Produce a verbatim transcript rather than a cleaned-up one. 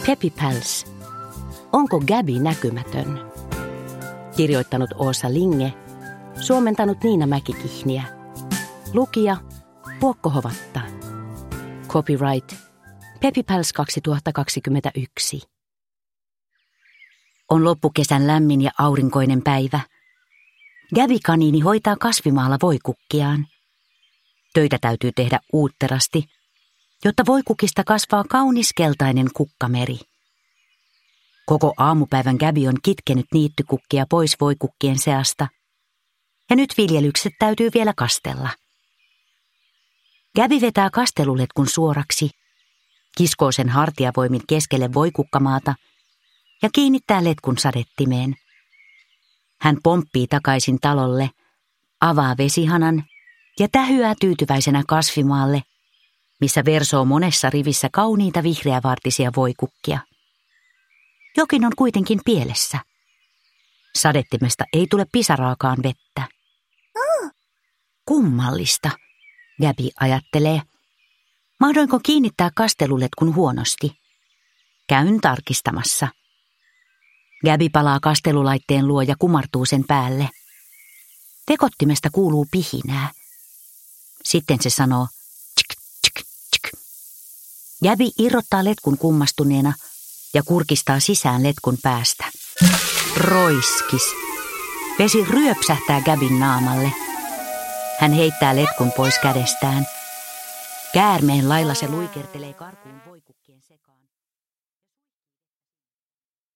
Peppy Pals. Onko Gabby näkymätön? Kirjoittanut Åsa Linge, suomentanut Niina Mäkikihniä. Lukija Puokko Hovatta. Copyright Peppy Pals kaksituhattakaksikymmentäyksi. On loppukesän lämmin ja aurinkoinen päivä. Gabby-kaniini hoitaa kasvimaalla voikukkiaan. Töitä täytyy tehdä uutterasti, jotta voikukista kasvaa kaunis keltainen kukkameri. Koko aamupäivän Gabby on kitkenyt niittykukkia pois voikukkien seasta, ja nyt viljelykset täytyy vielä kastella. Gabby vetää kasteluletkun suoraksi, kiskoo sen hartiavoimin keskelle voikukkamaata ja kiinnittää letkun sadettimeen. Hän pomppii takaisin talolle, avaa vesihanan ja tähyää tyytyväisenä kasvimaalle, missä versoo monessa rivissä kauniita vihreävartisia voikukkia. Jokin on kuitenkin pielessä. Sadettimesta ei tule pisaraakaan vettä. Kummallista, Gabby ajattelee. Mahdoinko kiinnittää kasteluletkun huonosti? Käyn tarkistamassa. Gabby palaa kastelulaitteen luo ja kumartuu sen päälle. Tekottimesta kuuluu pihinää. Sitten se sanoo tsk, tsk, tsk. Gabby irrottaa letkun kummastuneena ja kurkistaa sisään letkun päästä. Roiskis. Vesi ryöpsähtää Gabbyn naamalle. Hän heittää letkun pois kädestään. Käärmeen lailla se luikertelee karkuun.